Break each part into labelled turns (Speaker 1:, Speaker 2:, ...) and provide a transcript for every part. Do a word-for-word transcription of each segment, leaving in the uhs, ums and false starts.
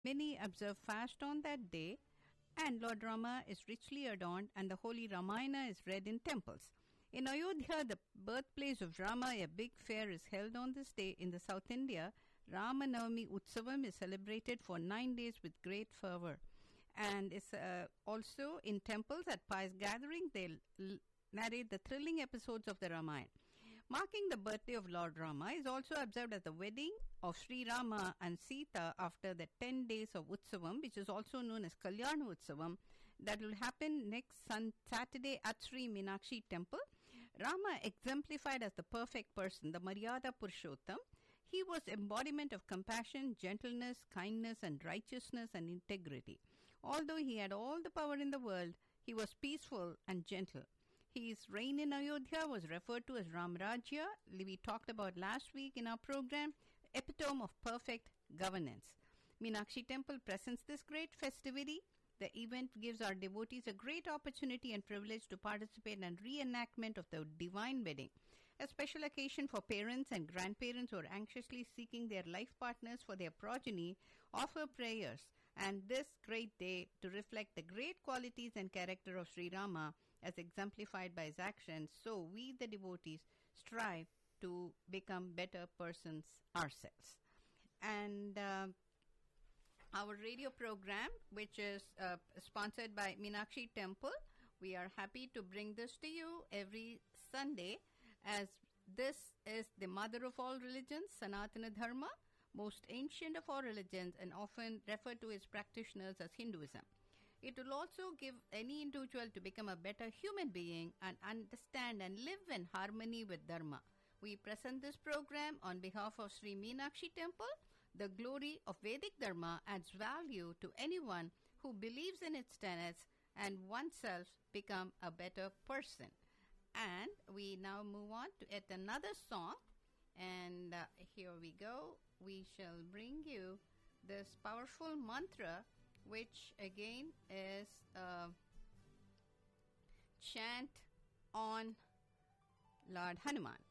Speaker 1: Many observe fast on that day, and Lord Rama is richly adorned, and the holy Ramayana is read in temples. In Ayodhya, the birthplace of Rama, a big fair is held on this day. In the South India, Rama Navami Utsavam is celebrated for nine days with great fervor. And it's uh, also in temples at pious gatherings, they l- narrate the thrilling episodes of the Ramayana. Marking the birthday of Lord Rama is also observed as the wedding of Sri Rama and Sita after the ten days of Utsavam, which is also known as Kalyana Utsavam, that will happen next sun- Saturday at Sri Meenakshi temple. Rama exemplified as the perfect person, the Maryada Purushottam. He was embodiment of compassion, gentleness, kindness and righteousness and integrity. Although he had all the power in the world, he was peaceful and gentle. His reign in Ayodhya was referred to as Ramrajya, we talked about last week in our program, epitome of perfect governance. Meenakshi temple presents this great festivity. The event gives our devotees a great opportunity and privilege to participate in reenactment of the divine wedding, a special occasion for parents and grandparents who are anxiously seeking their life partners for their progeny, offer prayers and this great day to reflect the great qualities and character of Sri Rama as exemplified by his actions. So we, the devotees, strive to become better persons ourselves. And uh, our radio program, which is uh, sponsored by Meenakshi Temple, we are happy to bring this to you every Sunday, as this is the mother of all religions, Sanatana Dharma, most ancient of all religions and often referred to as practitioners as Hinduism. It will also give any individual to become a better human being and understand and live in harmony with Dharma. We present this program on behalf of Sri Meenakshi Temple. The glory of Vedic Dharma adds value to anyone who believes in its tenets and oneself become a better person. And we now move on to yet another song. And uh, here we go. We shall bring you this powerful mantra, which again is a chant on Lord Hanuman.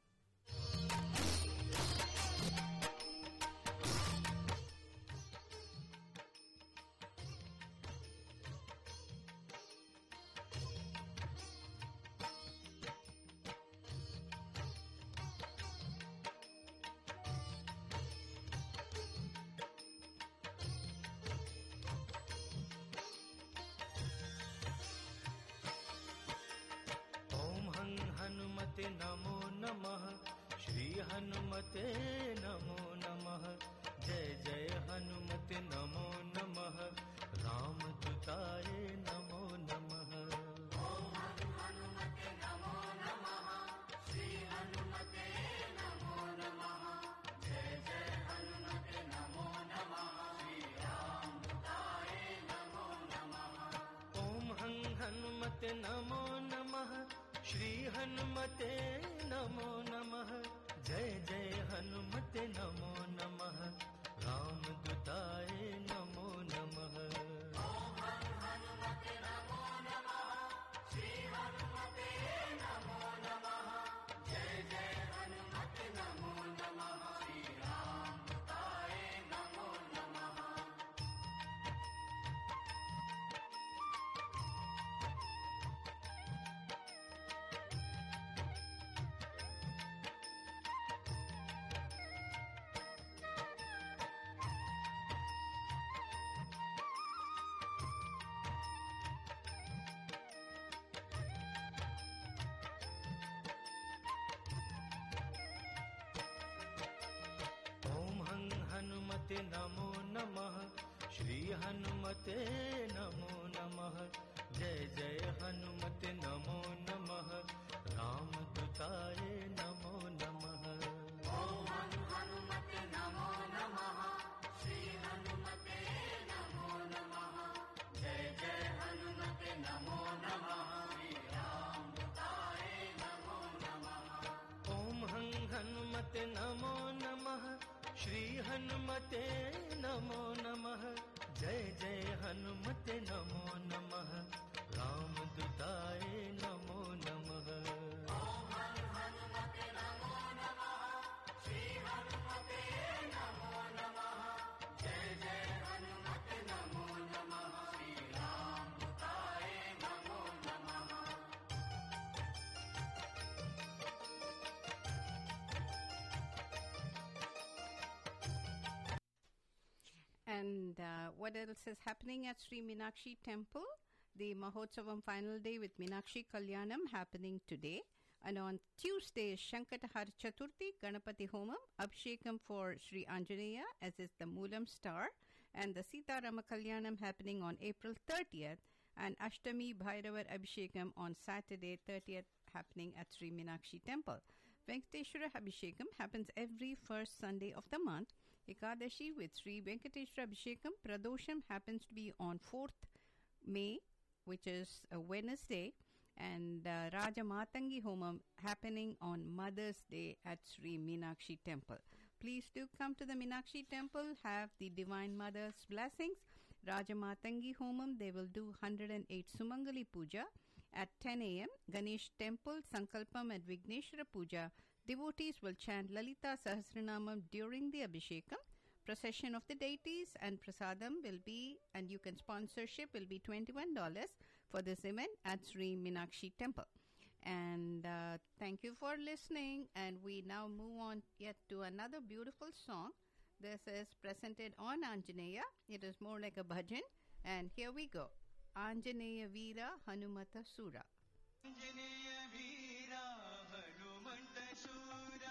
Speaker 2: हनुमते नमो नमः श्री हनुमते नमो नमः जय जय हनुमते नमो नमः रामदूताय नमो नमः
Speaker 3: ओम हनुमते नमो नमः श्री हनुमते नमो नमः जय जय हनुमते नमो नमः श्री रामदूताय नमो नमः
Speaker 2: ओम हनुमते नमो नमः श्री हनुमते नमो नमः जय जय हनुमते नमो नमः रामदूताय नमो नमः
Speaker 3: ओम हनुमते नमो नमः श्री हनुमते नमो नमः जय जय हनुमते नमो नमः श्री रामदूताय नमो नमः
Speaker 2: हनुमते नमो नमः श्री हनुमते नमो नमः जय जय हनुमते नमो नमः रामदूताय नमो नमः
Speaker 3: ओम हनुमते नमो नमः श्री हनुमते नमो नमः जय जय हनुमते नमो नमः श्री रामदूताय नमो नमः
Speaker 2: ओम हनुमते नमो नमः श्री हनुमते नमो नमः जय जय हनुमते नमो नमः रामदूताय नमो नमः
Speaker 3: ओम हनुमते नमो नमः श्री हनुमते नमो नमः जय जय हनुमते
Speaker 1: And uh, what else is happening at Sri Meenakshi Temple? The Mahotsavam final day with Meenakshi Kalyanam happening today. And on Tuesday is Shankatahar Chaturthi, Ganapati Homam, Abhishekam for Sri Anjaneya, as is the Moolam star, and the Sita Rama Kalyanam happening on April thirtieth, and Ashtami Bhairavar Abhishekam on Saturday thirtieth happening at Sri Meenakshi Temple. Venkateshwara Abhishekam happens every first Sunday of the month. Ekadashi with Sri Venkateshwara Abhishekam Pradosham happens to be on fourth May, which is a Wednesday, and uh, Raja Matangi Homam happening on Mother's Day at Sri Meenakshi Temple. Please do come to the Meenakshi Temple, have the Divine Mother's blessings. Raja Matangi Homam, they will do one hundred eight Sumangali Puja at ten a.m. Ganesh Temple, Sankalpam and Vigneshwara Puja. Devotees will chant Lalita Sahasranamam during the Abhishekam. Procession of the deities and prasadam will be, and you can sponsorship, will be twenty-one dollars for this event at Sri Meenakshi Temple. And uh, thank you for listening. And we now move on yet to another beautiful song. This is presented on Anjaneya. It is more like a bhajan. And here we go. Anjaneya Veera Hanumata Sura.
Speaker 2: Anjaneya Veera Hanumata Sura.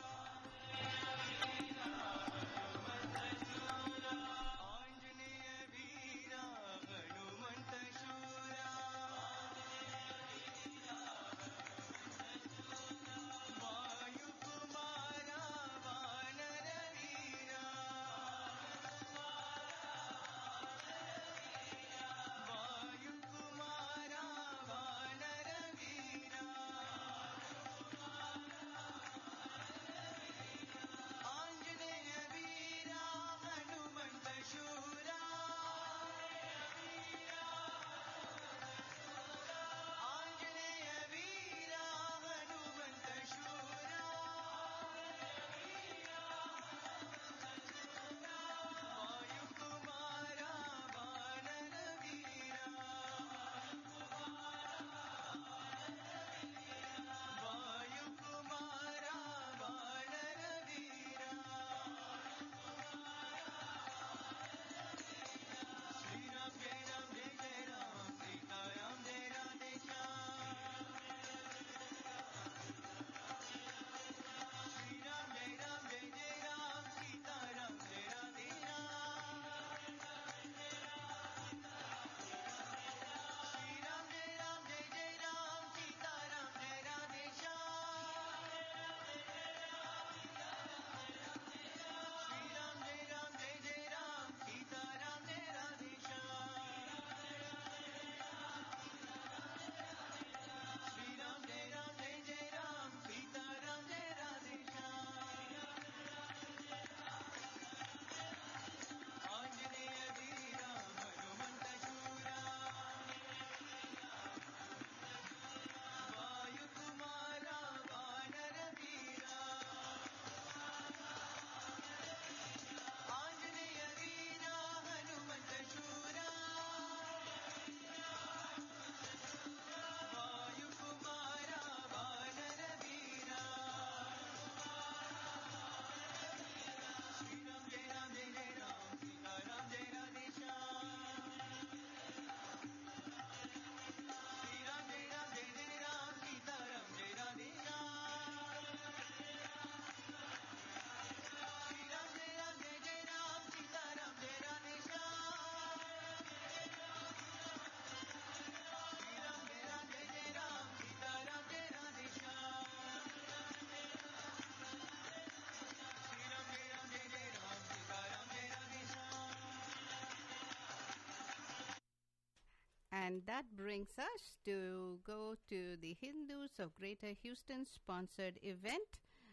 Speaker 1: And that brings us to go to the Hindus of Greater Houston sponsored event.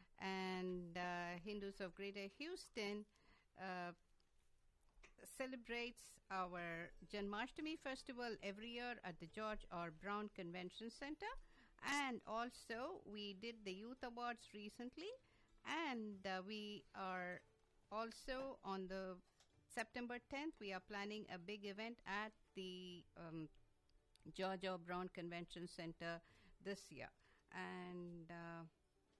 Speaker 1: And uh, Hindus of Greater Houston uh, celebrates our Janmashtami festival every year at the George R. Brown Convention Center. And also we did the Youth Awards recently. And uh, we are also on the September tenth, we are planning a big event at the um, George R. Brown Convention Center this year. And uh,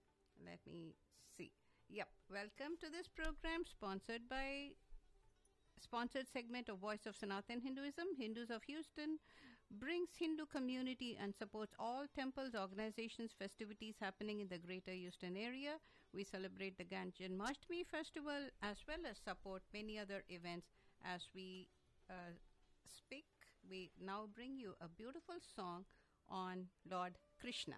Speaker 1: let me see. Yep. Welcome to this program sponsored by sponsored segment of Voice of Sanatan Hinduism, Hindus of Houston, brings Hindu community and supports all temples, organizations, festivities happening in the greater Houston area. We celebrate the Gandhi Janmashtami festival as well as support many other events. As we uh, speak, we now bring you a beautiful song on Lord Krishna.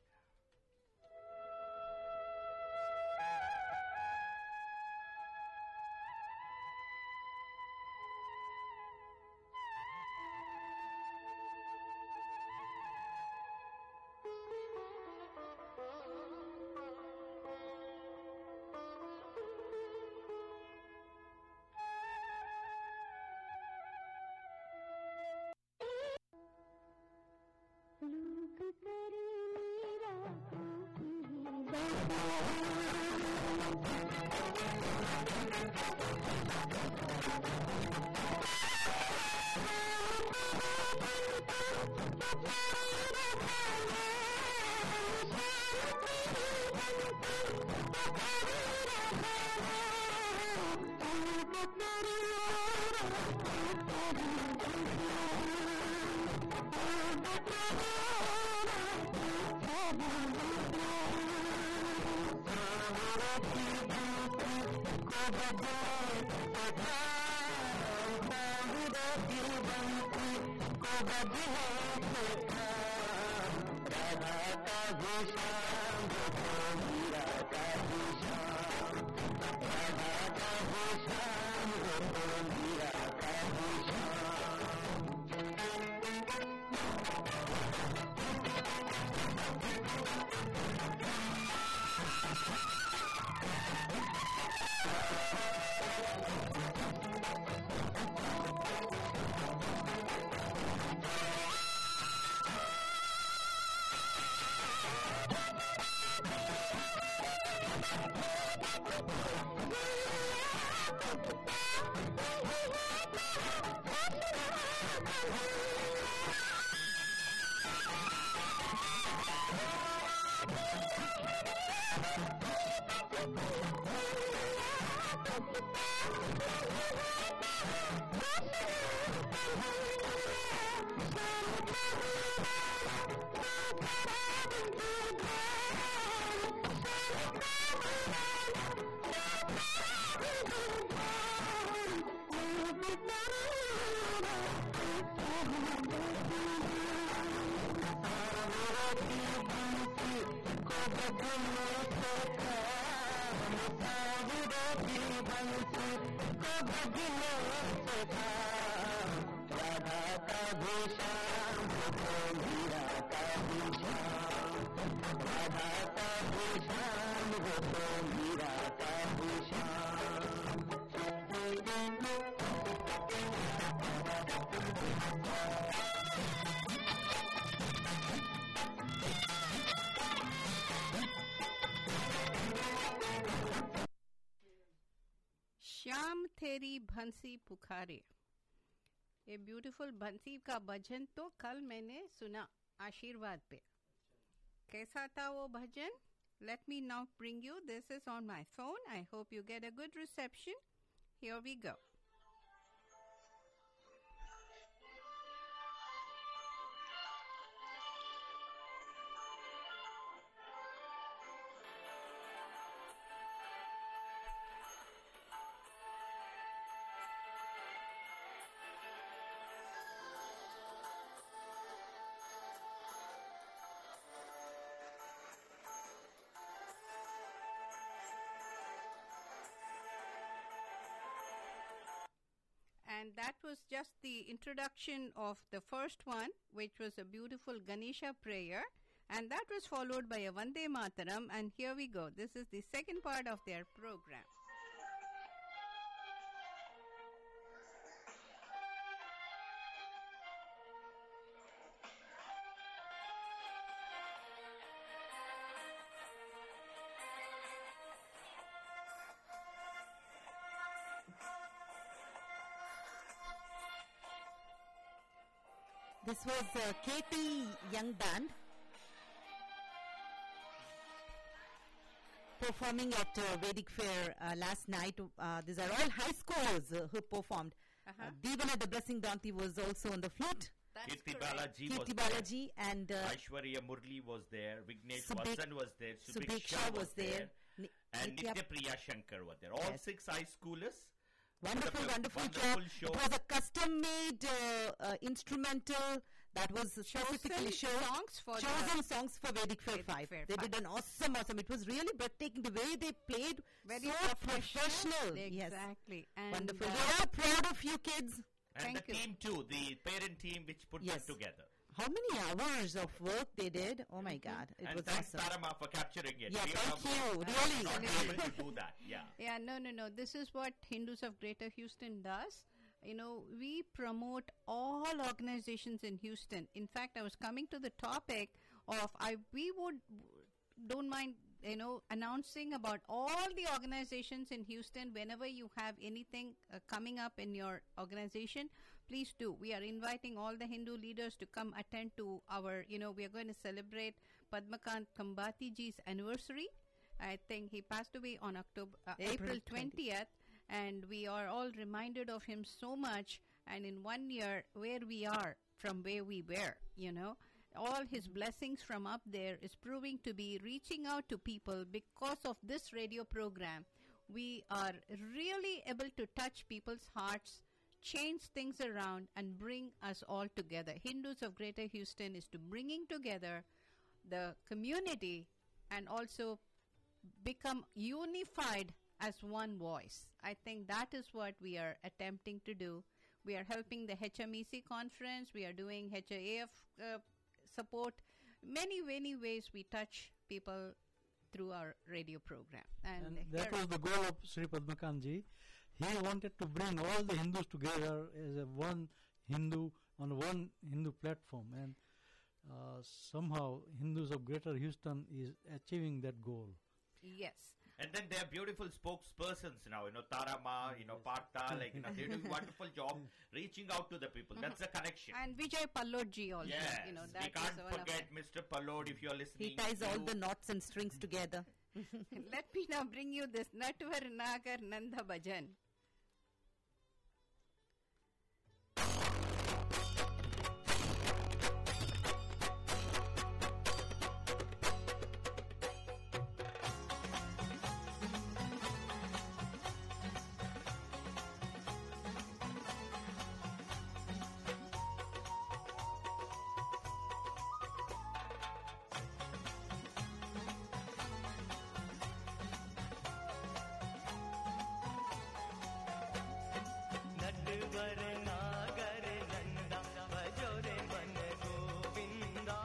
Speaker 1: Shyam तेरी बंसी पुकारे. ये beautiful बंसी का भजन तो कल मैंने सुना आशीर्वाद पे. कैसा था वो भजन? Let me now bring you. This is on my phone. I hope you get a good reception. Here we go. And that was just the introduction of the first one, which was a beautiful Ganesha prayer. And that was followed by a Vande Mataram. And here we go. This is the second part of their program.
Speaker 4: This was uh, K T Young Band. तो performing at uh, Vedic Fair uh, last night. Uh, these are all high schools uh, who performed.
Speaker 1: Uh-huh.
Speaker 4: Uh, Devana the Blessing Danti was also on the flute.
Speaker 1: That's
Speaker 5: Kirti
Speaker 1: correct.
Speaker 5: Balaji was
Speaker 4: Kirti
Speaker 5: there.
Speaker 4: Balaji and uh,
Speaker 5: Aishwarya Murli was there. Vignesh
Speaker 4: Subhik-
Speaker 5: Vasan was there.
Speaker 4: Subiksha was there. Ni-
Speaker 5: And
Speaker 4: Nitya-
Speaker 5: Nitya Priya Shankar were there. All
Speaker 4: Yes.
Speaker 5: six high schoolers.
Speaker 4: Wonderful, wonderful,
Speaker 5: wonderful
Speaker 4: job.
Speaker 5: show.
Speaker 4: It was a custom-made uh, uh, instrumental that was specifically
Speaker 1: Chosen
Speaker 4: shown.
Speaker 1: songs for the-
Speaker 4: chosen songs for Vedic Fair
Speaker 1: Vedic
Speaker 4: five.
Speaker 1: Fair
Speaker 4: They
Speaker 1: five.
Speaker 4: did an awesome, awesome. It was really breathtaking the way they played.
Speaker 1: Very
Speaker 4: so professional. Yes,
Speaker 1: Exactly. And,
Speaker 4: wonderful.
Speaker 1: uh,
Speaker 4: We're all proud of you kids.
Speaker 5: And
Speaker 1: Thank
Speaker 5: the
Speaker 1: you.
Speaker 5: team too, the parent team which put
Speaker 4: Yes.
Speaker 5: them together.
Speaker 4: How many hours of work they did? Oh my God, it
Speaker 5: and
Speaker 4: was
Speaker 5: thanks
Speaker 4: awesome.
Speaker 5: Tarama for capturing it.
Speaker 4: Yeah,
Speaker 5: We
Speaker 4: thank
Speaker 5: are
Speaker 4: you.
Speaker 5: not
Speaker 4: Really.
Speaker 5: able to do that. Yeah.
Speaker 1: Yeah, no, no, no. This is what Hindus of Greater Houston does. You know, we promote all organizations in Houston. In fact, I was coming to the topic of I. We would don't mind, you know, announcing about all the organizations in Houston. Whenever you have anything uh, coming up in your organization, please do. We are inviting all the Hindu leaders to come attend to our. You know, we are going to celebrate Padmakant Kambati ji's anniversary. I think he passed away on October uh,
Speaker 4: April
Speaker 1: April twentieth, and we are all reminded of him so much. And in one year, where we are from where we were, you know, all his blessings from up there is proving to be reaching out to people because of this radio program. We are really able to touch people's hearts, change things around, and bring us all together. Hindus of Greater Houston is to bringing together the community and also become unified as one voice. I think that is what we are attempting to do. We are helping the H M E C conference. We are doing H A F uh, support. Many, many ways we touch people through our radio program. And,
Speaker 6: And
Speaker 1: here-
Speaker 6: that was the goal of Sri Padmakanji. He wanted to bring all the Hindus together as a one Hindu on one Hindu platform, and uh, somehow Hindus of Greater Houston is achieving that goal.
Speaker 1: yes.
Speaker 5: And then they are beautiful spokespersons now, you know, Tarama, you know, Partha, like, you know, they do a wonderful job reaching out to the people. That's the connection.
Speaker 1: And Vijay Pallodji also.
Speaker 5: Yes,
Speaker 1: You know,
Speaker 5: we
Speaker 1: that is
Speaker 5: can't
Speaker 1: one of
Speaker 5: forget Mister Pallod if you're listening.
Speaker 4: He ties all
Speaker 5: You-
Speaker 4: the knots and strings together.
Speaker 1: Let me now bring you this Natvar Nagar Nanda Bhajan.
Speaker 2: Natwar नागर नंदा भजो रे मन गोविंदा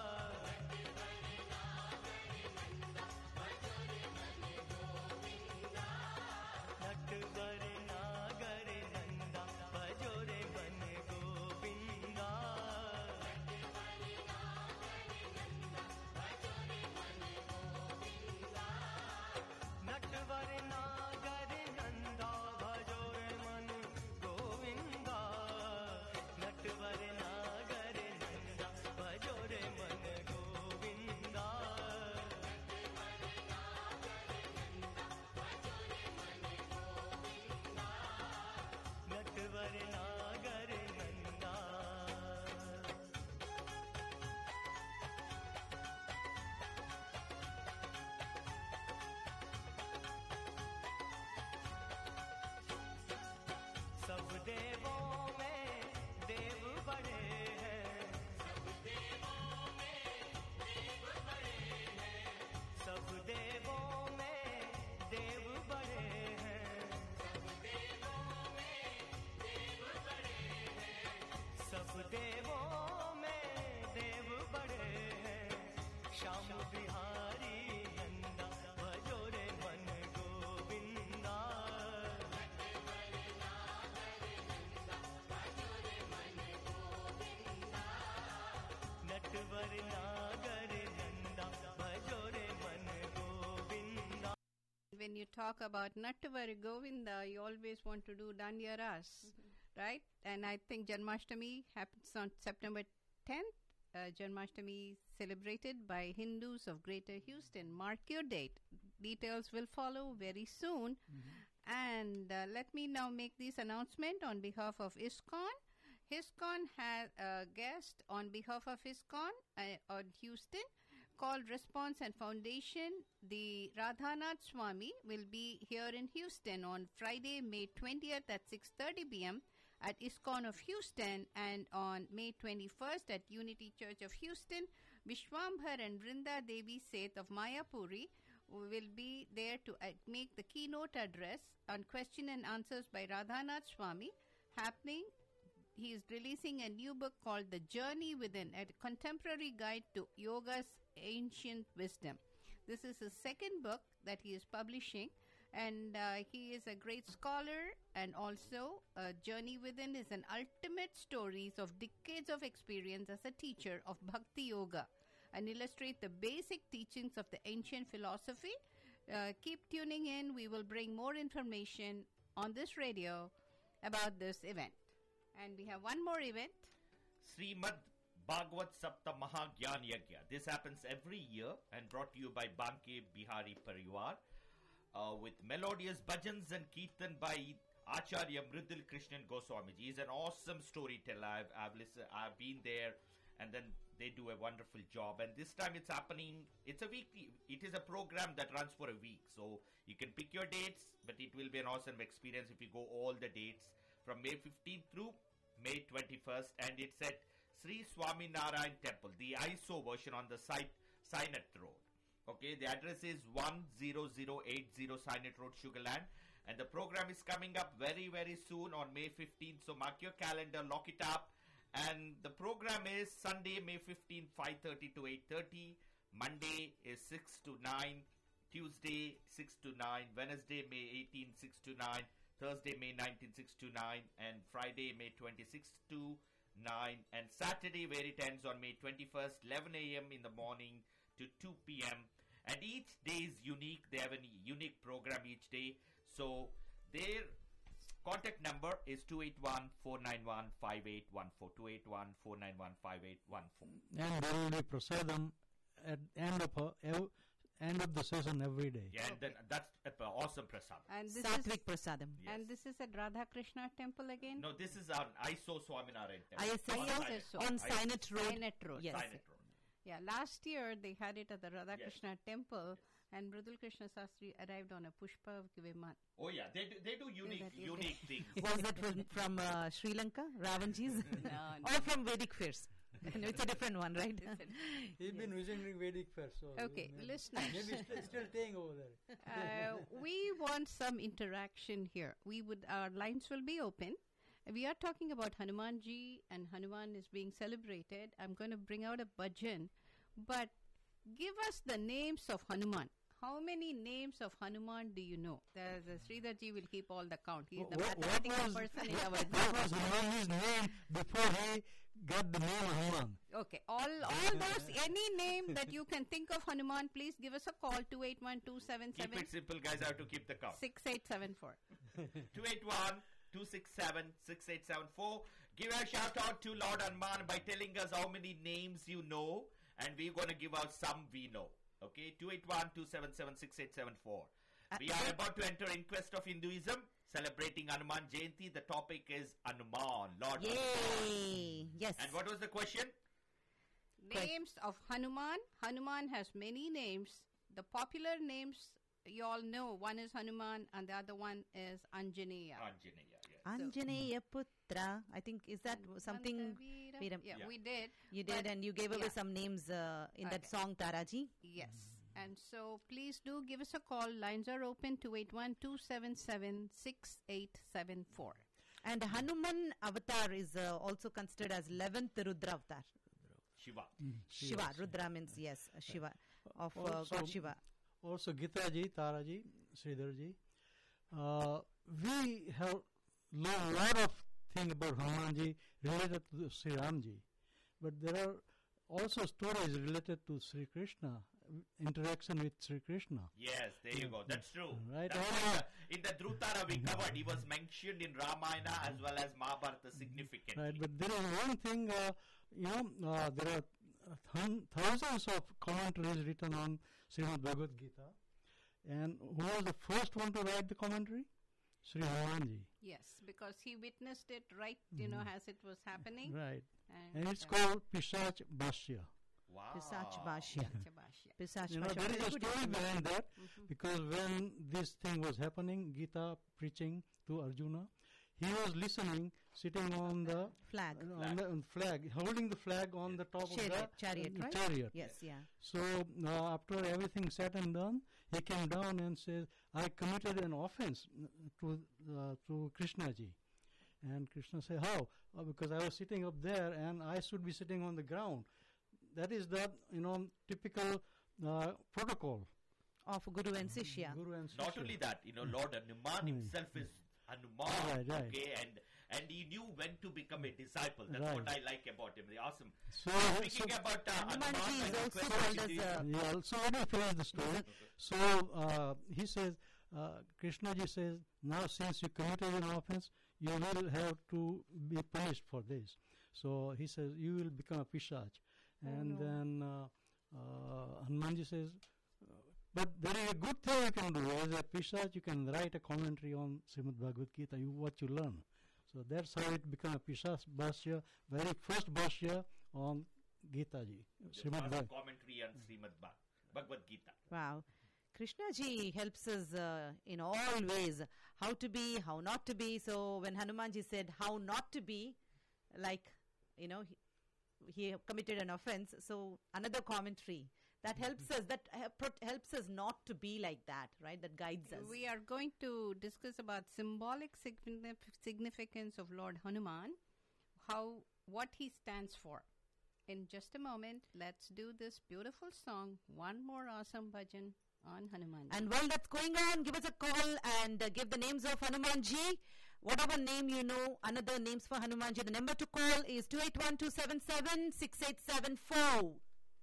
Speaker 2: नटवर नागर नंदा भजो रे मन गोविंदा नटवर नागर नंदा भजो रे मन गोविंदा नटवर नागर नंदा भजो रे मन गोविंदा नटवर नागर नंदा सब देवों में देव बड़े हैं सब देवों में देव बड़े हैं सब देवों में देव बड़े हैं सब देवों में देव बड़े हैं सब देवों में देव बड़े हैं श्याम बिहारी नंदा भजो रे मन गोविंदा नटवर नागर नंदा भजो रे मन Govinda
Speaker 1: When you talk about Natvar Govinda, you always want to do Dandiya Ras, right? And I think Janmashtami happens on September tenth. Uh, Janmashtami celebrated by Hindus of Greater Houston. Mark your date. Details will follow very soon. And uh, let me now make this announcement on behalf of ISKCON. ISKCON has a guest on behalf of ISKCON uh, on Houston called Response and Foundation. The Radhanath Swami will be here in Houston on Friday, May twentieth at six thirty p.m. at ISKCON of Houston, and on May twenty-first at Unity Church of Houston, Vishwambhar and Vrinda Devi Seth of Mayapuri will be there to uh, make the keynote address on question and answers by Radhanath Swami happening. He is releasing a new book called The Journey Within, a contemporary guide to yoga's ancient wisdom. This is his second book that he is publishing, and uh, he is a great scholar, and also uh, Journey Within is an ultimate stories of decades of experience as a teacher of Bhakti Yoga and illustrate the basic teachings of the ancient philosophy. Uh, keep tuning in. We will bring more information on this radio about this event. And we have one more event.
Speaker 5: Srimad Bhagavad Sapta Mahagyan Yagya. This happens every year and brought to you by Banke Bihari Parivar uh, with melodious bhajans and kirtan by Acharya Mridul Krishnan Goswami. He is an awesome storyteller. I've, I've, listened, I've been there, and then they do a wonderful job. And this time it's happening, it's a weekly, it is a program that runs for a week. So you can pick your dates, but it will be an awesome experience if you go all the dates from May fifteenth through May twenty-first, and it's at Sri Swami Narayan Temple, the I S O version on the site, Sinat Road. Okay, the address is one zero zero eight zero Sinat Road, Sugarland, and the program is coming up very, very soon on May fifteenth. So mark your calendar, lock it up. And the program is Sunday, May fifteenth, five thirty to eight thirty. Monday is six to nine. Tuesday, six to nine. Wednesday, May eighteenth, six to nine. Thursday, May nineteenth, six to nine. And Friday, May twenty-sixth to nine. And Saturday, where it ends on May twenty-first, eleven a.m. in the morning to two p.m. And each day is unique. They have a unique program each day. So their contact number is two eight one, four nine one, five eight one four. two eight one, four nine one, five eight one four.
Speaker 6: And there will be prasadam at end of a, ev- end of the session every day.
Speaker 5: Yeah, and then that's an awesome prasad.
Speaker 1: And this
Speaker 4: Sattvic
Speaker 1: is,
Speaker 4: prasadam.
Speaker 5: Yes.
Speaker 1: and this is at Radha Krishna Temple again?
Speaker 5: No, this is our I S O Swaminarayan Temple.
Speaker 4: I S O
Speaker 5: On
Speaker 1: I S
Speaker 5: Sinat-
Speaker 1: O.
Speaker 4: on
Speaker 5: I-
Speaker 4: Sinat Road.
Speaker 1: Sinat Road.
Speaker 4: Yes.
Speaker 5: Sinat Road.
Speaker 1: Yeah, last year they had it at the Radha
Speaker 5: Yes.
Speaker 1: Krishna Temple, and Mridul Krishna Sastri arrived on a Pushpa Viman.
Speaker 5: Oh yeah, they do, they do unique
Speaker 1: that is
Speaker 5: unique things.
Speaker 4: Was that from, from uh, Sri Lanka, Ravanji's?
Speaker 1: No,
Speaker 4: Or from Vedic fairs? No, it's a different one, right?
Speaker 6: He's been visiting Vedic fair, so
Speaker 1: Okay,
Speaker 6: maybe,
Speaker 1: listeners.
Speaker 6: maybe still, still staying over there.
Speaker 1: Uh, we want some interaction here. We would Our lines will be open. We are talking about Hanumanji, and Hanuman is being celebrated. I'm going to bring out a bhajan, but give us the names of Hanuman. How many names of Hanuman do you know? There's a Sridharji will keep all the count. He is the
Speaker 6: What- what
Speaker 1: mathematical
Speaker 6: was-
Speaker 1: person in our
Speaker 6: What
Speaker 1: group.
Speaker 6: was Hanuman's name before he got the name Hanuman?
Speaker 1: Okay, all all those, any name that you can think of Hanuman, please give us a call, two eight one, two seven
Speaker 5: Keep
Speaker 1: seven,
Speaker 5: it simple, guys. I have to keep the count.
Speaker 1: six eight seven four.
Speaker 5: two eight one, two six seven, six eight seven four. Give a shout out to Lord Hanuman by telling us how many names you know, and we're going to give out some we know. Okay, two eight one, two seven seven, six eight seven four. We are about to enter in quest of Hinduism, celebrating Hanuman Jayanti. The topic is Hanuman, Lord Hanuman.
Speaker 4: Yay! Yes.
Speaker 5: And what was the question?
Speaker 1: Names of Hanuman. Hanuman has many names. The popular names you all know. One is Hanuman and the other one is Anjaneya.
Speaker 5: Anjaneya, yes.
Speaker 4: Anjaneya Putra. I think, is that something
Speaker 1: Mantavira.
Speaker 4: Veeram-
Speaker 1: Yeah,
Speaker 5: Yeah.
Speaker 1: we did.
Speaker 4: you did,
Speaker 1: but-
Speaker 4: and you gave away
Speaker 1: yeah.
Speaker 4: some names uh, in that
Speaker 1: Okay.
Speaker 4: song, Taraji?
Speaker 1: Yes. And so please do give us a call. Lines are open, two eight one, two seven seven, six eight seven four.
Speaker 4: And Hanuman avatar is uh, also considered as eleventh Rudra avatar.
Speaker 5: Shiva.
Speaker 4: Shiva. Rudra means, yes, uh, Shiva, of uh,
Speaker 6: Also- um,
Speaker 4: God Shiva.
Speaker 6: Also, Gita ji, Tara ji, Sridhar ji. Uh, we have learned a lot of things about Hanuman ji related to Sri Ram ji, but there are also stories related to Sri Krishna, interaction with Sri Krishna.
Speaker 5: Yes, there you go. That's true.
Speaker 6: Right.
Speaker 5: That's
Speaker 6: Oh,
Speaker 5: why the- in the Dhrutara we covered, he was mentioned in Ramayana as well as Mahabharata significantly.
Speaker 6: Right, but there is one thing, uh, you know, uh, there are thun- thousands of commentaries written on Srimad Bhagavad Gita, And who was the first one to write the commentary? Sri Hanumanji.
Speaker 1: Yes, because he witnessed it right, you know, as it was happening.
Speaker 6: Right.
Speaker 1: And,
Speaker 6: And it's
Speaker 1: uh,
Speaker 6: called Pisach Bhashya.
Speaker 5: Wow.
Speaker 4: Pisach Bhashya.
Speaker 1: Chabashya.
Speaker 4: Pisach
Speaker 6: You know,
Speaker 4: Bhashya.
Speaker 6: there
Speaker 4: Very
Speaker 6: is a
Speaker 4: good
Speaker 6: story
Speaker 4: explanation.
Speaker 6: behind that,
Speaker 1: Mhm.
Speaker 6: because when this thing was happening, Gita preaching to Arjuna, he was listening, sitting on the
Speaker 4: Flag.
Speaker 6: uh, on the on flag, holding the flag on the top
Speaker 4: Chariot,
Speaker 6: of the
Speaker 4: chariot,
Speaker 6: uh,
Speaker 4: right?
Speaker 6: chariot.
Speaker 4: Yes, yeah.
Speaker 6: So uh, after everything said and done, he came down and says, "I committed an offense uh, to uh, to Krishna ji." And Krishna said, "How?" "Oh, because I was sitting up there and I should be sitting on the ground." That is the you know typical uh, protocol.
Speaker 4: Of Guru and Sishya.
Speaker 6: Guru and
Speaker 5: Not
Speaker 6: Sishya.
Speaker 5: only that, you know, Lord Hanuman
Speaker 6: Hmm.
Speaker 5: himself is Hanuman,
Speaker 6: Right, right.
Speaker 5: okay, and and he knew when to become a disciple. That's
Speaker 6: Right.
Speaker 5: what I like about him. Awesome.
Speaker 6: So,
Speaker 5: Speaking
Speaker 6: so
Speaker 5: about uh,
Speaker 4: Hanuman
Speaker 5: Hanuman,
Speaker 4: ji is
Speaker 5: I have a
Speaker 4: also
Speaker 5: question
Speaker 4: called
Speaker 5: to
Speaker 4: as
Speaker 5: you.
Speaker 4: a-
Speaker 6: yeah, so let me finish the story. So uh, he says, uh, Krishna ji says, now since you committed an offense, you will have to be punished for this. So he says, you will become a Pishach. And
Speaker 4: no.
Speaker 6: then uh, uh, Hanumanji says, uh, but there is a good thing you can do. As a Pishach, you can write a commentary on Srimad Bhagavad Gita, you, what you learn. So that's how it became a Pishach Bhashya, very first Bhashya on Gita ji.
Speaker 5: The
Speaker 6: Srimad
Speaker 5: first
Speaker 6: Bhag-
Speaker 5: commentary on Srimad Bhag- Bhagavad Gita.
Speaker 4: Wow. Krishna ji helps us uh, in all ways, how to be, how not to be. So when Hanumanji said how not to be, like, you know, he, he committed an offense. So another commentary that helps us, that uh, pro- helps us not to be like that, right? That guides us.
Speaker 1: We are going to discuss about symbolic signif- significance of Lord Hanuman, how what he stands for. In just a moment, let's do this beautiful song, one more awesome bhajan on Hanuman.
Speaker 4: And while that's going on, give us a call and uh, give the names of Hanumanji. Whatever name you know, another names for Hanumanji. The number to call is two eight one two seven seven six eight seven four.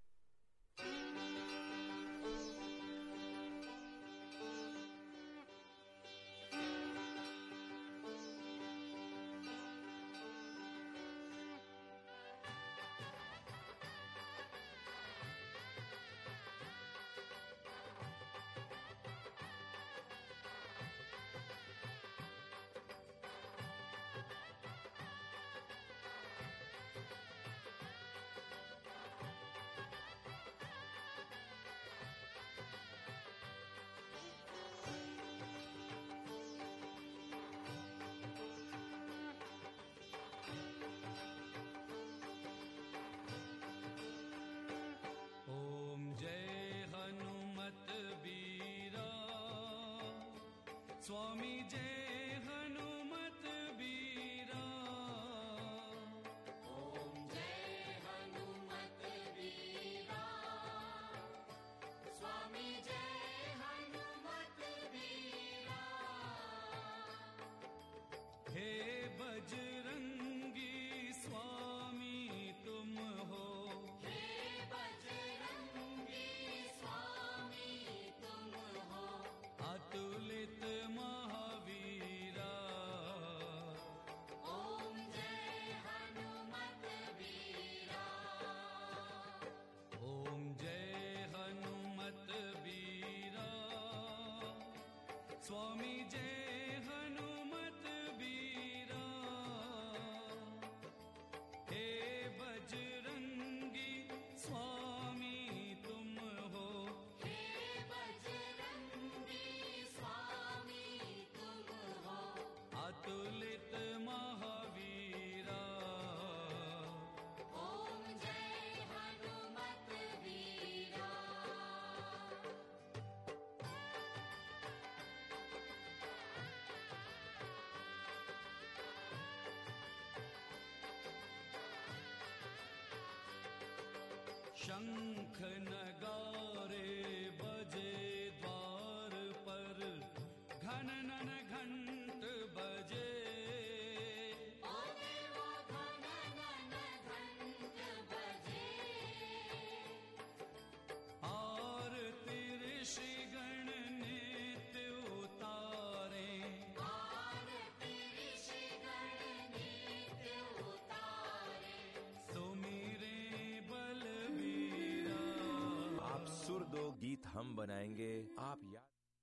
Speaker 2: ओम जय हनुमत बीरा स्वामी जय हनुमत बीरा
Speaker 3: ओम जय हनुमत वीरा स्वामी जय हनुमत वीरा
Speaker 2: हे बजरंगी स्वामी तुम हो
Speaker 3: हे बजरंगी स्वामी तुम हो
Speaker 2: अतुलित महावीरा
Speaker 3: ओम जय हनुमत वीरा
Speaker 2: ओम जय हनुमत बीरा स्वामी जय हनुमत बीरा हे बजरंगी स्वामी तुम हो
Speaker 3: हे बजरंगी स्वामी तुम हो
Speaker 2: अतुलित महावीरा
Speaker 3: ओम जय हनुमत वीरा
Speaker 2: शंख नगारे बजे द्वार पर घनन घंट बजे
Speaker 3: ओ देवो घन घन घंट बजे
Speaker 2: आरती ऋषिगण नित्य उतारे
Speaker 3: आरती ऋषिगण नित्य उतारे
Speaker 2: सुमिरे बलबीरा
Speaker 7: आप सुर दो गीत हम बनाएंगे आप याद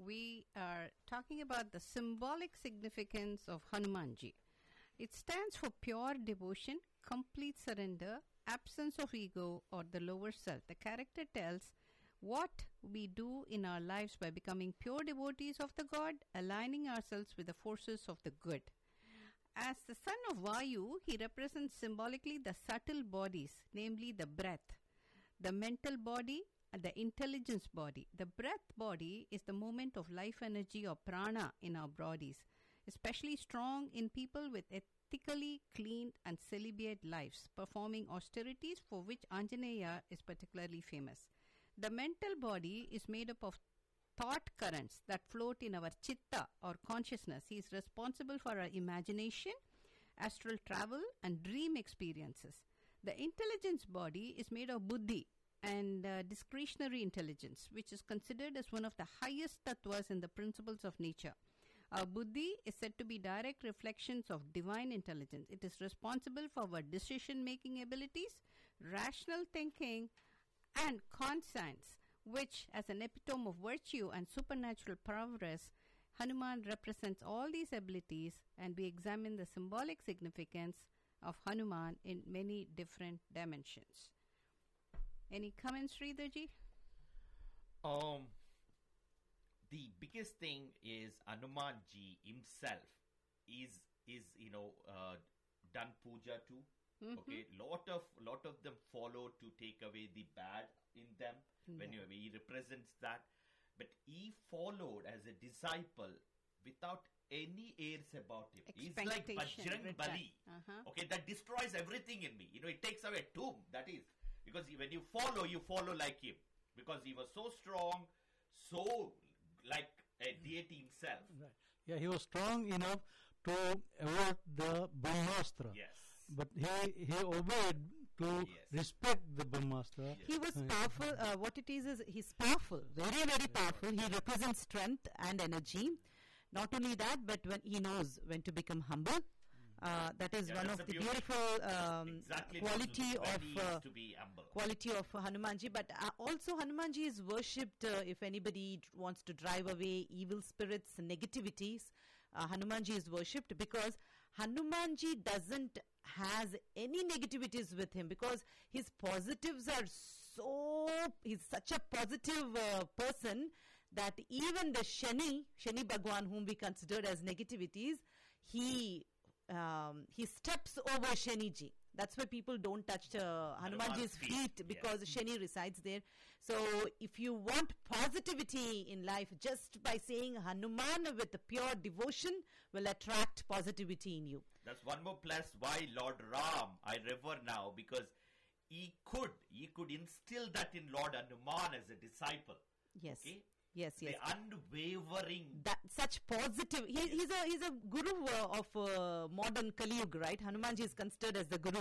Speaker 1: we are talking about the symbolic significance of Hanumanji. It stands for pure devotion, complete surrender, absence of ego or the lower self. The character tells what we do in our lives by becoming pure devotees of the God, aligning ourselves with the forces of the good. As the son of Vayu, he represents symbolically the subtle bodies, namely the breath, the mental body, and the intelligence body. The breath body is the moment of life energy or prana in our bodies, especially strong in people with ethically clean and celibate lives, performing austerities for which Anjaneya is particularly famous. The mental body is made up of thought currents that float in our chitta or consciousness. He is responsible for our imagination, astral travel, and dream experiences. The intelligence body is made of buddhi and uh, discretionary intelligence, which is considered as one of the highest tattvas in the principles of nature. Our buddhi is said to be direct reflections of divine intelligence. It is responsible for our decision-making abilities, rational thinking, and conscience, which, as an epitome of virtue and supernatural prowess, Hanuman represents all these abilities, and we examine the symbolic significance of Hanuman in many different dimensions. Any comments, Sridharji?
Speaker 5: Um, the biggest thing is Hanumanji himself is is you know uh, done puja to.
Speaker 1: Mhm.
Speaker 5: Okay, lot of lot of them follow to take away the bad in them. When
Speaker 1: Yeah.
Speaker 5: you, he represents that, but he followed as a disciple without any airs about him. He's like
Speaker 1: Expectation,
Speaker 5: Bajrang
Speaker 1: return.
Speaker 5: Bali.
Speaker 1: Uh-huh.
Speaker 5: Okay, that destroys everything in me. You know, it takes away tomb. That is because when you follow, you follow like him because he was so strong, so like a deity himself.
Speaker 6: Right. Yeah, he was strong enough to avert the Brahmastra.
Speaker 5: Yes.
Speaker 6: But he he obeyed to
Speaker 5: Yes.
Speaker 6: respect the Brahmastra.
Speaker 5: Yes.
Speaker 4: He was
Speaker 6: Uh,
Speaker 4: powerful. Uh, what it is is he's powerful, very very powerful. He represents strength and energy. Not only that, but when he knows when to become humble. Uh, that is
Speaker 5: Yeah,
Speaker 4: one
Speaker 5: that's
Speaker 4: of
Speaker 5: the
Speaker 4: the
Speaker 5: beauty.
Speaker 4: beautiful um,
Speaker 5: Exactly.
Speaker 4: quality
Speaker 5: when
Speaker 4: of
Speaker 5: he
Speaker 4: uh,
Speaker 5: is to be humble.
Speaker 4: quality of Hanumanji. But uh, also Hanumanji is worshipped. Uh, if anybody d- wants to drive away evil spirits, negativities, uh, Hanumanji is worshipped because Hanumanji doesn't has any negativities with him because his positives are so. He's such a positive uh, person that even the Shani, Shani Bhagwan, whom we considered as negativities, he um, he steps over Shaniji. That's why people don't touch uh, Hanumanji's
Speaker 5: Hanuman's feet,
Speaker 4: feet because
Speaker 5: yes.
Speaker 4: Shani resides there. So if you want positivity in life, just by saying Hanuman with pure devotion will attract positivity in you.
Speaker 5: That's one more plus why Lord Ram I revere now because he could he could instill that in Lord Hanuman as a disciple.
Speaker 4: Yes.
Speaker 5: Okay?
Speaker 4: Yes, yes.
Speaker 5: The unwavering.
Speaker 4: That such positive. He, he's a he's a guru uh, of uh, modern Kali Yuga, right? Hanumanji is considered as the guru,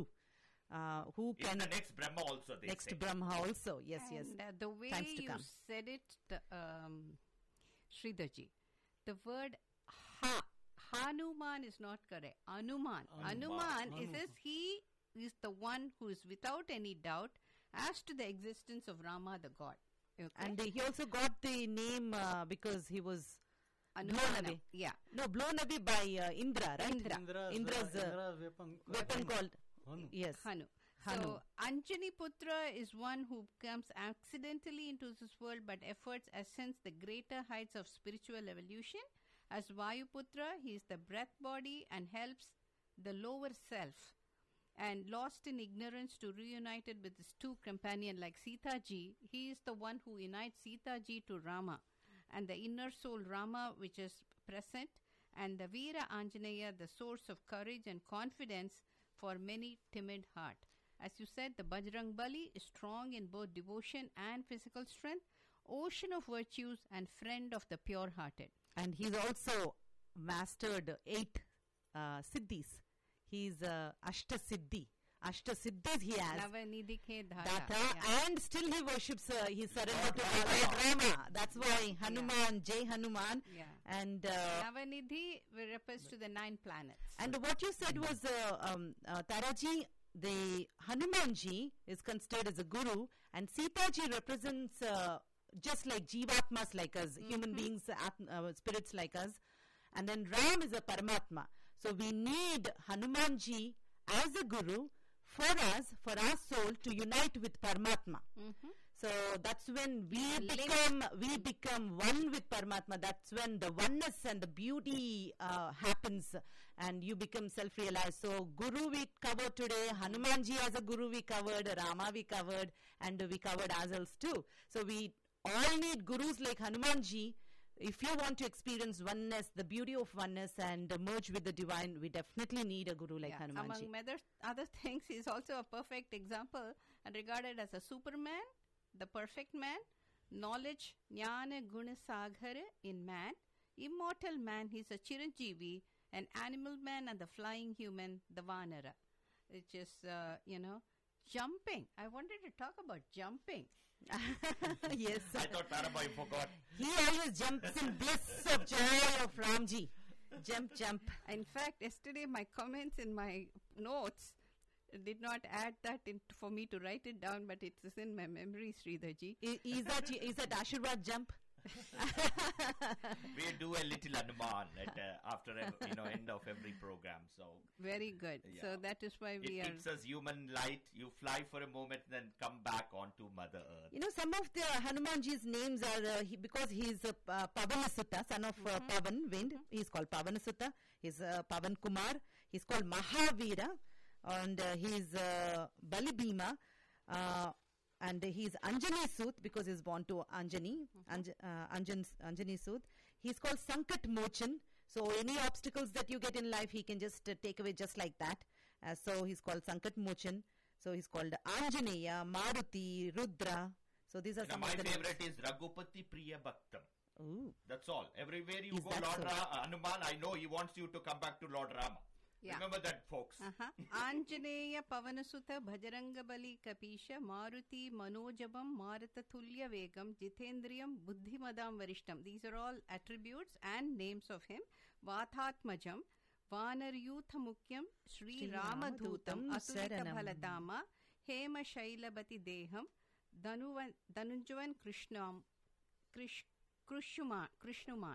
Speaker 4: uh, who
Speaker 5: Is
Speaker 4: can
Speaker 5: the next Brahma also they
Speaker 4: next
Speaker 5: say.
Speaker 4: Brahma also. Yes, yes.
Speaker 1: And, uh, the way
Speaker 4: Times to
Speaker 1: you
Speaker 4: come.
Speaker 1: said it, the, um, Sridharji, the word ha, Hanuman is not correct. Anuman.
Speaker 5: Anuman.
Speaker 1: Anuman is
Speaker 6: Anu.
Speaker 1: as he is the one who is without any doubt as to the existence of Rama the god. Okay?
Speaker 4: And uh, he also got the name uh, because he was blown
Speaker 1: Anumana.
Speaker 4: away.
Speaker 1: Yeah.
Speaker 4: No, blown away by uh, Indra, right?
Speaker 1: Indra.
Speaker 6: Indra's,
Speaker 4: Indra's,
Speaker 6: uh,
Speaker 4: uh,
Speaker 6: Indra's weapon,
Speaker 4: Weapon called
Speaker 6: Hanu.
Speaker 4: yes.
Speaker 1: Hanu.
Speaker 4: Hanu.
Speaker 1: So Anjani Putra is one who comes accidentally into this world but efforts ascends the greater heights of spiritual evolution. As Vayuputra, he is the breath body and helps the lower self. And lost in ignorance to reunited with his two companion like Sita ji, he is the one who unites Sita ji to Rama. And the inner soul Rama which is present and the Veera Anjaneya, the source of courage and confidence for many timid heart. As you said, the Bajrang Bali is strong in both devotion and physical strength, ocean of virtues and friend of the pure-hearted.
Speaker 4: And he's also mastered eight uh, siddhis. He's uh, Ashta Siddhi. Ashta Siddhis he has.
Speaker 1: Navanidhi ke dhata.
Speaker 4: Data,
Speaker 1: Yeah.
Speaker 4: and still he worships, uh, he surrendered
Speaker 5: Lord
Speaker 4: to
Speaker 5: Rama.
Speaker 4: Lord Rama. That's why Hanuman, Jai Hanuman.
Speaker 1: Yeah.
Speaker 4: And uh,
Speaker 1: Navanidhi refers to the nine planets.
Speaker 4: and what you said was, uh, um, uh, Taraji, the Hanumanji is considered as a guru, and Sitaji represents uh, just like Jivatmas like us, human beings, atm- uh, spirits like us. And then Ram is a Paramatma. So we need Hanumanji as a guru for us, for our soul to unite with Paramatma. So that's when we become we become one with Paramatma. That's when the oneness and the beauty uh, happens, and you become self-realized. So Guru we covered today, Hanumanji as a Guru we covered, Rama we covered, and we covered ourselves too. So we all need gurus like Hanumanji. If you want to experience oneness, the beauty of oneness, and uh, merge with the divine, we definitely need a guru like
Speaker 1: Yeah,
Speaker 4: Hanumanji.
Speaker 1: among other, other things, he is also a perfect example and regarded as a superman, the perfect man, knowledge, jnana, guna, saghara in man, immortal man, he is a Chiranjeevi, an animal man, and the flying human, the Vanara. Which is, uh, you know, jumping. I wanted to talk about jumping.
Speaker 4: Yes.
Speaker 5: I thought Tarabai forgot.
Speaker 4: He always jumps in bliss of joy of Ramji. Jump, jump.
Speaker 1: In fact, yesterday my comments in my notes did not add that in for me to write it down, but it is in my memory, Sridharji.
Speaker 4: I- Is that is that Ashirwad jump?
Speaker 5: We do a little Hanuman at, uh, after ev- you know end of every program. So
Speaker 1: Very good. So
Speaker 5: Yeah.
Speaker 1: that is why we
Speaker 5: it
Speaker 1: are.
Speaker 5: keeps us human light. You fly for a moment, then come back onto Mother Earth.
Speaker 4: You know, some of the Hanumanji's names are uh, he, because he's a uh, Pavanasutta, son of uh, Pavan, wind. He's called Pavanasutta. He's uh, Pavan Kumar. He's called Mahavira, and uh, he's uh, Bali Bhima. Uh, and he's Anjani Sut because he's born to Anjani, Anj- uh, Anjan, Anjani Sut. He's called Sankat Mochan. So any obstacles that you get in life, he can just uh, take away just like that. Uh, so he's called Sankat Mochan. So he's called Anjaneya, Maruti, Rudra. So these are
Speaker 5: You know,
Speaker 4: some
Speaker 5: my
Speaker 4: of the
Speaker 5: favorite is Raghupati Priya Bhaktam.
Speaker 4: names. Ooh.
Speaker 5: That's all. Everywhere you
Speaker 4: Is
Speaker 5: go,
Speaker 4: that
Speaker 5: Lord
Speaker 4: so?
Speaker 5: Ra- Hanuman, I know he wants you to come back to Lord Rama.
Speaker 1: Yeah.
Speaker 5: Remember that, folks.
Speaker 1: Uh-huh. Anjaneya Pavanasuta Bhajaranga Bali Kapisha Maruti Manojabam Marathatulya Vegam Jitendriyam Buddhimadam Varishtam. These are all attributes and names of him. Vathatmajam Vanaryutha Mukyam Sri
Speaker 4: Sri
Speaker 1: Ramadhutam
Speaker 4: Ramadhutam
Speaker 1: Atulita
Speaker 4: Saranam.
Speaker 1: Bhalatama Hema Shailabati Deham Dhanuvan Dhanunjavan Krishnam Krish Krishnuman Krishnuman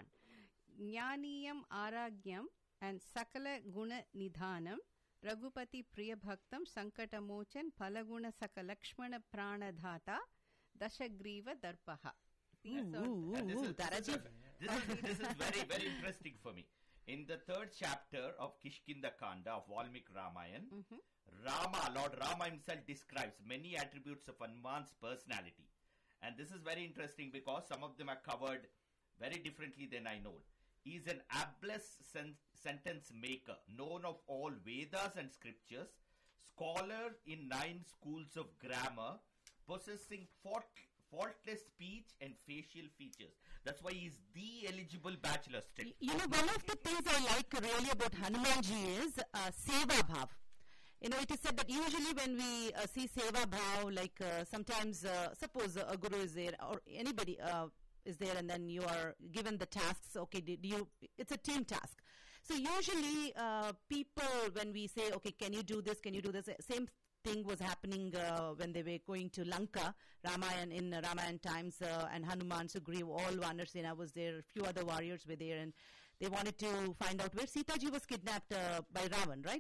Speaker 1: Jnaniyam Aragyam and Sakala Guna Nidhanam Raghupati Priya Bhaktam Sankatamochan Palaguna Sakalakshmana Pranadhata Dashagriva Darpaha. These
Speaker 4: Ooh,
Speaker 1: are
Speaker 4: ooh,
Speaker 5: And this
Speaker 4: ooh,
Speaker 5: is, this,
Speaker 4: Taraji.
Speaker 5: is, this, is, this is very, very interesting for me. In the third chapter of Kishkinda Kanda of Valmiki Ramayan, Rama, Lord Rama himself describes many attributes of Hanuman's personality. And this is very interesting because some of them are covered very differently than I know. He is an abless sen- sentence maker, known of all Vedas and scriptures, scholar in nine schools of grammar, possessing fault- faultless speech and facial features. That's why he's the eligible bachelor still.
Speaker 4: Y- You know, one of the things I like really about Hanumanji is uh, Seva Bhav. You know, it is said that usually when we uh, see Seva Bhav, like uh, sometimes, uh, suppose uh, a guru is there or anybody uh, is there and then you are given the tasks, okay, did you, it's a team task. So usually uh, people, when we say, okay, can you do this, can you do this, same thing was happening uh, when they were going to Lanka, Ramayan in uh, Ramayan times, uh, and Hanuman, Sugriv, all Vanarsena was there, a few other warriors were there, and they wanted to find out where Sita ji was kidnapped uh, by Ravan, right?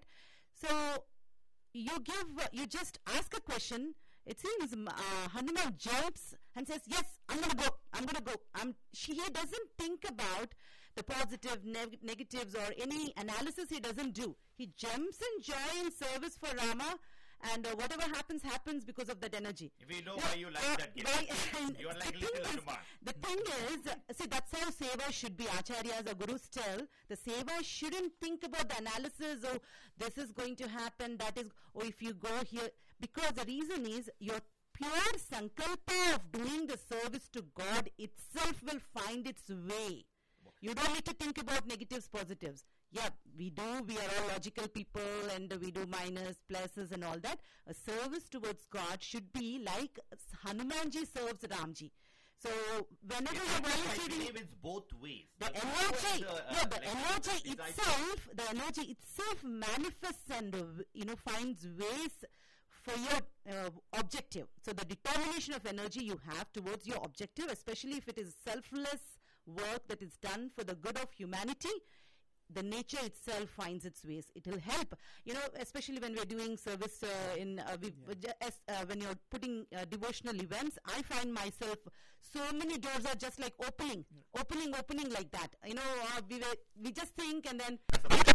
Speaker 4: So you give, uh, you just ask a question. It seems um, uh, Hanuman jumps and says, "Yes, I'm gonna go. I'm gonna go." I'm, she he doesn't think about the positive, neg- negatives, or any analysis. He doesn't do. He jumps in joy and service for Rama, and uh, whatever happens, happens because of that energy.
Speaker 5: We know
Speaker 4: Yeah,
Speaker 5: why you like
Speaker 4: uh,
Speaker 5: that game.
Speaker 4: why- and
Speaker 5: You are
Speaker 4: the
Speaker 5: like
Speaker 4: thing
Speaker 5: little
Speaker 4: is-
Speaker 5: Hanuman.
Speaker 4: The thing is, uh, see, that's how seva should be. Acharyas or gurus tell, the seva shouldn't think about the analysis, oh, this is going to happen, that is, or if you go here, because the reason is your pure sankalpa of doing the service to God itself will find its way. You don't need to think about negatives, positives. Yeah, we do. We are all logical people and we do minus, pluses and all that. A service towards God should be like Hanumanji serves Ramji. So whenever
Speaker 5: In
Speaker 4: you're
Speaker 5: fact, I
Speaker 4: volunteering,
Speaker 5: believe it's both ways.
Speaker 4: the
Speaker 5: That's
Speaker 4: energy,
Speaker 5: what, uh,
Speaker 4: yeah, the
Speaker 5: like,
Speaker 4: energy
Speaker 5: is I-
Speaker 4: itself, the energy itself manifests and uh, you know finds ways for your uh, objective. So the determination of energy you have towards your objective, especially if it is selfless work that is done for the good of humanity, the nature itself finds its ways. It will help, you know, especially when we're doing service uh, in uh, we,
Speaker 6: Yeah.
Speaker 4: uh, as, uh, when you're putting uh, devotional events. I find myself, so many doors are just like opening, opening, opening like that. You know, uh, we were, we just think and then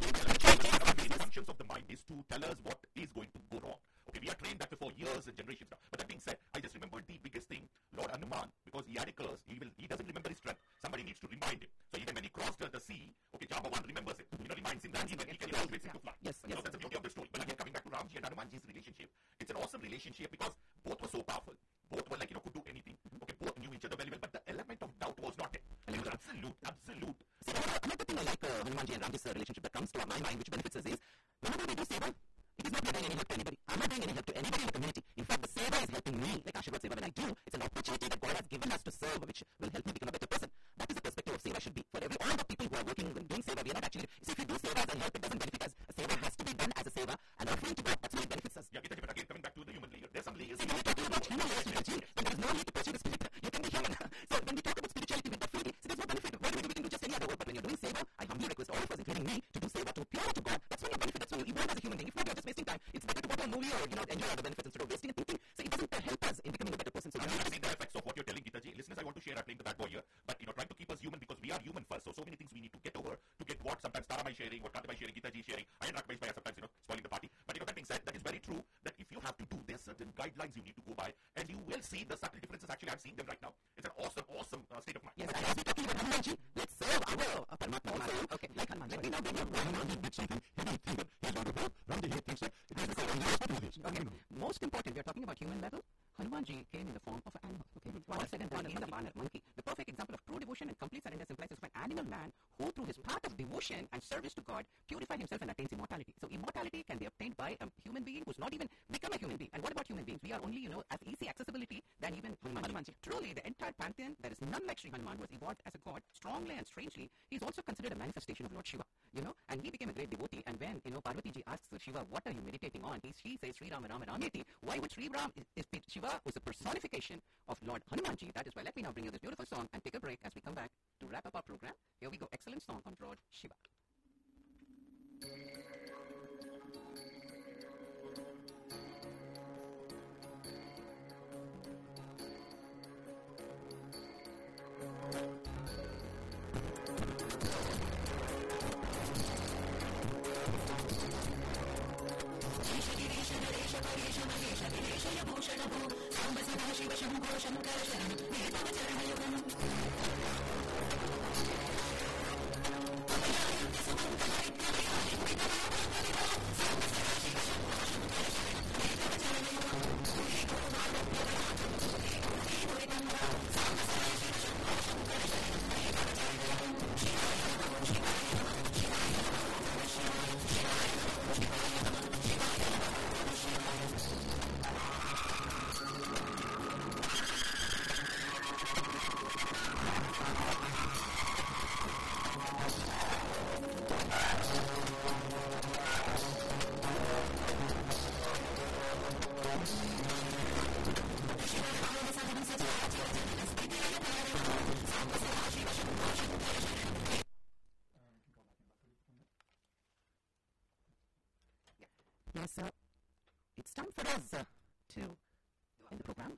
Speaker 7: The functions of the mind is to tell us what is going to go wrong. Okay, we are trained that for years and generations now. But that being said, I just remembered the biggest thing, Lord Hanuman, because he had a curse. He will, he doesn't remember his strength. Somebody needs to remind him. So even when he crossed uh, the sea, okay, Jambavan remembers it. You know, reminds him that he, he can always seem to fly.
Speaker 8: Yes,
Speaker 7: You know,
Speaker 8: yes.
Speaker 7: that's the beauty of the story. But again, coming back to Ramji and Hanumanji's relationship, it's an awesome relationship because both were so powerful. Both were like, you know, could do anything. Okay, both knew each other very well, but the element of doubt was not there. It was absolute, absolute.
Speaker 8: See, another, another thing I like uh, Hanumanji and Ramji's uh, relationship that comes to my mind, which benefits us, is whenever we do seva, it is not giving any help to anybody. I'm not doing any help to anybody in the community. In fact, the seva is helping me. Like Ashirwad Seva, when I do, it's an opportunity that God has given us to serve, which will help me become a better person. That is the perspective of seva should be. For every all the people who are working and doing seva, we are not actually. See, if we do seva as a help, it doesn't benefit us. A seva has to be done as a seva, and offering to God, that's what benefits us.
Speaker 7: Yeah, Gitaji, but again, coming back to the human layer, there's some layers.
Speaker 8: See, when we talk about human layers, Gitaji, then there is no need to pursue the spirit. You can be human. So when we talk about spirituality, we definitely, see, there's no benefit. Why do we do? We can do just any other work, but when you're doing seva, I humbly request all of us, including me, to do seva to pure to God. That's when you benefit. That's when you evolve as a human being. If not, you're just wasting time. It's better to watch a movie or, you know, enjoy other benefits instead of wasting and thinking. So it doesn't uh, help us in becoming a better person. So
Speaker 7: I'm
Speaker 8: you
Speaker 7: not seeing the effects of what you're telling, Gitaji. Listeners, I want to share, I'm playing the bad boy here, but you know, trying to keep us human because we are human first. So, so many things we need to get over to get what sometimes Tara is sharing, what Kantai is sharing, Gitaji is sharing, I and Rakesh Bhai are sometimes, you know, spoiling the party. But you know, that being said, that is very true that if you have to do, there's certain guidelines you need to go by, and you will see the subtle differences. Actually, I'm seeing them right now. It's an awesome, awesome uh, state of mind.
Speaker 8: Yes, and as we're talking about Hanumanji, let's serve our uh, Paramatma also. Okay, like Hanuman. Let me now bring up Hanumanji did something he didn't think that he's going to do. Ramji here thinks that it has to go on to do this. Okay, most important, we are talking about human level. Hanumanji came in the form of an animal. Okay, one said and done, he is a barnet monkey. The perfect example of true devotion and complete surrender implies of an animal man who, through his path of devotion and service to God, purified himself and attains immortality. So immortality can be obtained by a human being who's not even become a human being. And what about human beings? We are only, you know, as easy accessibility than even Hanumanji. Truly, the entire pantheon, there is none like Sri Hanuman, who was evolved as a god. Strongly and strangely, he's also considered a manifestation of Lord Shiva, you know, and he became a great devotee. And when, you know, Parvati ji asks Shiva, what are you meditating on? He, she says, Sri Rama Rama Rameti. Why would Sri Ram, is, is Shiva was a personification of Lord Hanumanji? That is why let me now bring you this beautiful song and take a break as we come back to wrap up our program. Here we go. Excellent song on Lord Shiva. Yes, uh, it's time for us uh, to end the program.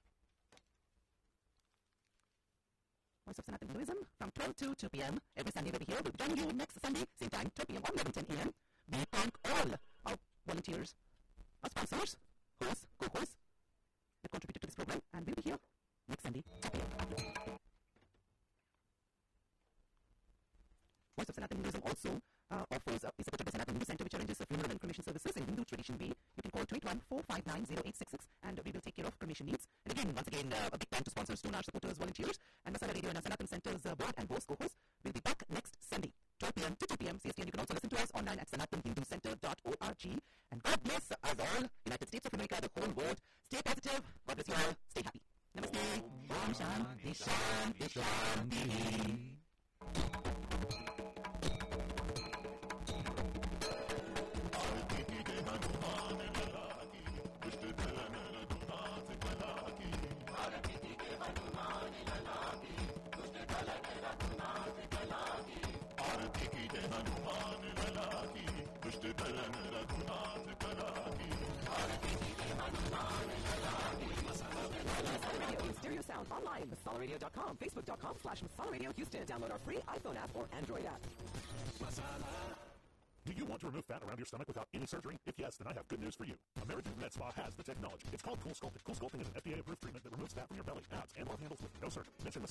Speaker 8: Voice of Sanatan Hinduism from twelve to two p.m. Every Sunday we'll be here. We'll join you next Sunday, same time, twelve p.m. or eleven ten a.m. We thank all our volunteers, our sponsors, hosts, co-hosts that contributed to this program, and we'll be here next Sunday. Voice of Sanatan Hinduism also uh, offers, uh, is supported by Sanatan Hindu Center, which arranges uh, funeral and cremation services in Hindu tradition way. You can call two eight one, four five nine, zero eight six six and we will take care of cremation needs. And again, once again, uh, a big thank to sponsors, donors, supporters, volunteers, and Masala Radio and our Sanatan Center's uh, board and host co-hosts. We'll be back next Sunday, twelve p.m. to two p.m. C S T, and you can also listen to us online at sanatan hindu center dot org. And God bless us all, United States of America, the whole world. Stay positive. God bless you all. Stay happy. Namaste. Om Shanti Shanti Shanti.
Speaker 7: Krishna Hanuman लला की दुष्ट दलन रघुनाथ करा की
Speaker 8: Radio Stereo Sound online, masala radio dot com, facebook dot com slash masala radio Houston. Download our free iPhone app or Android app.
Speaker 7: Do you want to remove fat around your stomach without any surgery? If yes, then I have good news for you. American Med Spa has the technology. It's called Cool Sculpting. Cool Sculpting is an F D A-approved treatment that removes fat from your belly, abs, and love handles with no surgery. Mention